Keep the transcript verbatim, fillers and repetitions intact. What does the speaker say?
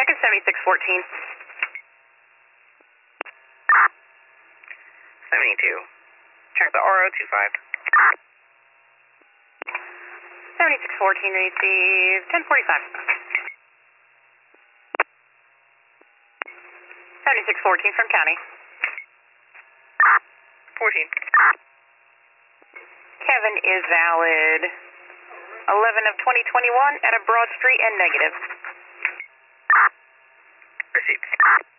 Second seventy-six fourteen. seventy-two. Check the R O two five. seventy-six fourteen, receive ten forty-five. seventy-six fourteen from county. fourteen. Kevin is valid eleven of twenty twenty-one at a Broad Street and negative. Received.